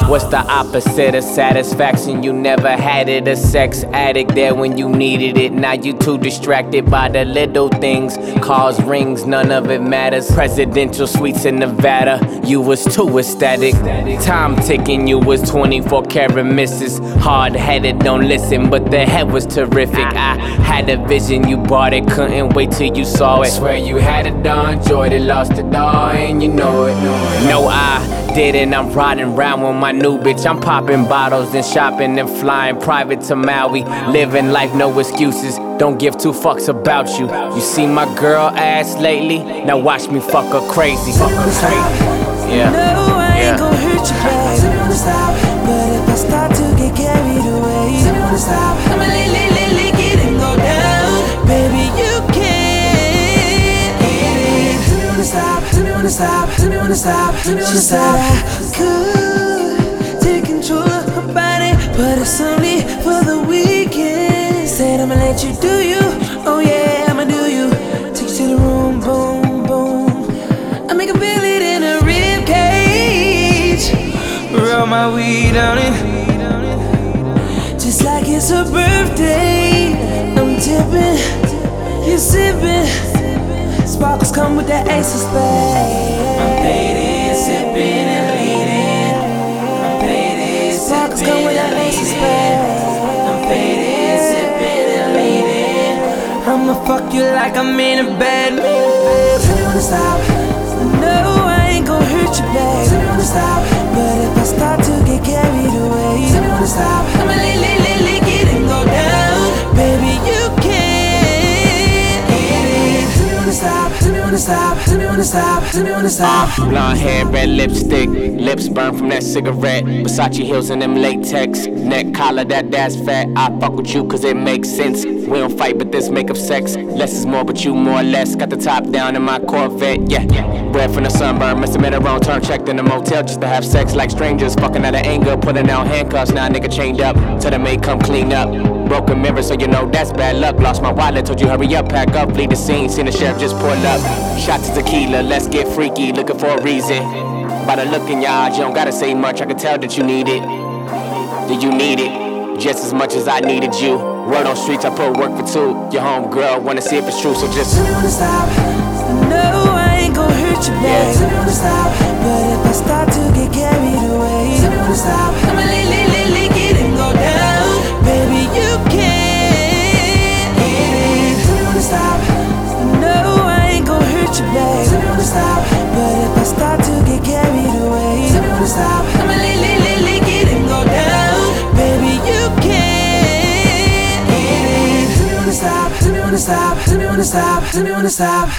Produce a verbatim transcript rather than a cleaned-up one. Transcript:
What's the opposite of satisfaction? You never had it. A sex addict there when you needed it. Now you too distracted by the little things. Calls, rings, none of it matters. Presidential suites in Nevada, you was too ecstatic. Time ticking, you was twenty-four karat misses. Hard-headed, don't listen, but the head was terrific. I had a vision, you bought it, couldn't wait till you saw it. Swear you had it done, joy that lost it all, and you know it. No, I didn't, I'm riding around with my new bitch. I'm popping bottles and shopping and flying private to Maui. Living life, no excuses, don't give two fucks about you. You see my girl ass lately? Now watch me fuck her crazy. Fuck her crazy. Yeah. No, I ain't yeah. gon' hurt you, babe. Tell me when to stop, but if I start to get carried away, tell me when to stop. I'ma lick, lick, lick, lick it and go down. Baby, you can't hit it. Tell me when to stop, tell me when to stop, tell me when to stop, tell me when to stop. I could take control of her body, but it's only for the weekend. Said I'ma let you do you, oh yeah, I'ma do you. Take you to the room, boom, boom. I make a feel it in a rib cage. Roll my weed on it, just like it's her birthday. I'm tipping, you sipping. Sparkles come with that ace of spades. I'm faded, sipping and bleeding. I'm faded, sparkles come with that ace of spades. I'm faded, sipping and bleeding. I'ma fuck you like I'm in a bad mood. Tell me when to stop. No, I ain't gon' hurt you, babe. Tell me when to stop. But if I start to get carried away, tell me when to stop. I'ma lick, lick, lick, lick it and go down. Baby, you can't hit it. Tell me when to stop. Tell me when to stop. Tell me when to stop. Tell me when to stop. Uh, blonde hair, red lipstick, lips burned from that cigarette. Versace heels and them latex, neck collar, that that's fat. I fuck with you cause it makes sense. We don't fight, but this make up sex. Less is more, but you more or less. Got the top down in my Corvette, yeah. Red from the sunburn, must have made a wrong turn. Checked in the motel just to have sex like strangers. Fucking out of anger, putting out handcuffs. Now a nigga chained up, till the maid come clean up. Broken mirror, so you know that's bad luck. Lost my wallet, told you hurry up, pack up, leave the scene. Seen the sheriff just pull up. Shots of tequila, let's get freaky, looking for a reason. By the look in your eyes, you don't gotta say much. I can tell that you need it. Do you need it? Just as much as I needed you. Word on streets, I put work for two. Your home girl, wanna see if it's true, so just tell me when to stop. No, I ain't gon' hurt you, babe. Yeah. Tell me when to stop. But if I start to get carried away, tell me when to stop. I'ma lick, lick, lick, lick it and go down. Baby, you can't hit it. Tell me when to stop. No, I ain't gon' hurt you, babe. Tell me when to stop. But if I start to get carried away, tell me when to stop. I'ma lick, lick, lick, lick it and go down. Baby, you can't hit it. Tell me when to stop. Tell me when to stop. Tell me when to stop. Tell me when to stop.